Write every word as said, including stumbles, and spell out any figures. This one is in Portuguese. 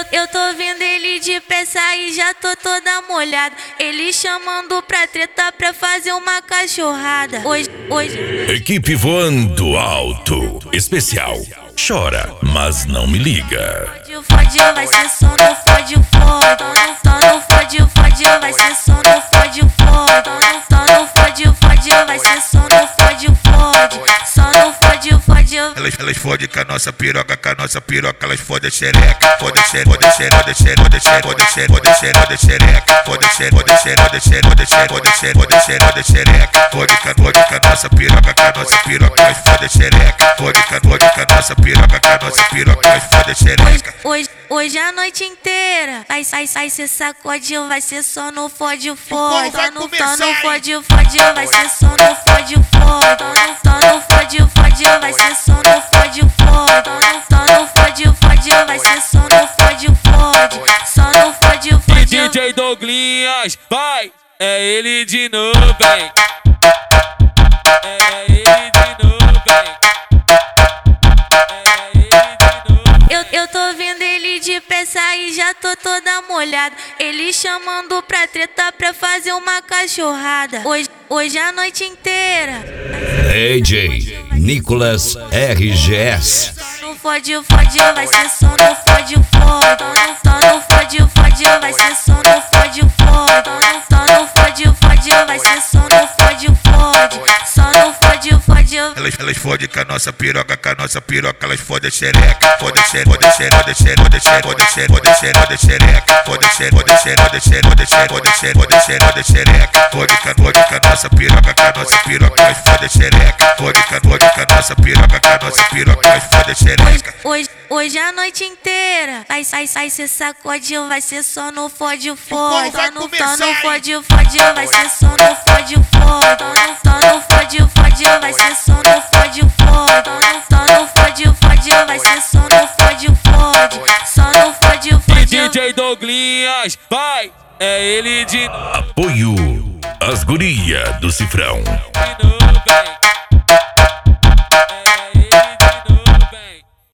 eu tô vendo ele de peça e já tô toda molhada. Ele chamando pra treta pra fazer uma cachorrada. Hoje, hoje. Equipe voando alto. Especial. Chora, mas não me liga. Fode, fode, vai ser só no fode, fode. Só no fode, fode, vai ser só no fode, fode. Só no fode, fode, vai ser só no fode, fode. Só no fode, fode. Elas, elas fodem com a nossa piroca, com a nossa piroca, elas fodem a xereca. Fodem a xereca, fodem a xereca, fodem a xereca, fodem a xereca, fodem a xereca, fodem a xereca, fodem a xereca, fodem a xereca, fodem a xereca, fodem a xereca. Fode com a fode com a nossa piroca, com a nossa piroca, elas fodem a xereca. Fode com a fode com a nossa piroca, com a nossa piroca, elas fodem a xereca. Hoje, hoje a noite inteira, vai, sai, sai, cê sacode, vai ser só no fode, fode. Só no, só no fode, fode, vai ser só no fode, fode. Só no fode, fode, vai ser só no fode, fode. Só no fode, fode, vai ser só no fode, fode. Só no fode, fode. D J Douglinhas, vai, é ele de novo, vem. É ele de novo, vem. Eu, eu tô vendo ele de peça e já tô toda molhada. Ele chamando pra treta pra fazer uma cachorrada. Hoje, hoje a noite inteira. D J Nicolas R G S. No fode, fode, vai ser só no fode, fode. Só no fode, fode, vai ser só no fode, fode. Só no fode, fode, vai ser só no fode, fode. Só no fode, fode. Elas, elas fodem com a nossa piroca, com a nossa piroca, elas fodem a xereca. Fodem a xereca, fodem a xereca, fodem a xereca, fodem a xereca, fodem a xereca, fodem a xereca, fodem a xereca, fodem a xereca, fodem a xereca, fodem a xereca. Fode com a fode com a nossa piroca, com a nossa piroca, elas fodem a xereca. Fode com a fode com a nossa piroca, com a nossa piroca, elas fodem a xereca. Hoje, hoje a noite inteira, vai, sai, sai, cê sacode, vai ser só no fode, fode. Só no, só no fode, fode, vai ser só no fode, fode. Só no fode, fode, vai ser só no fode, fode. Só no fode, fode, vai ser só no fode, fode. Só no fode, fode. D J Douglinhas, vai, é ele de novo. Apoio. As guria do Cifrão. De novo, vem.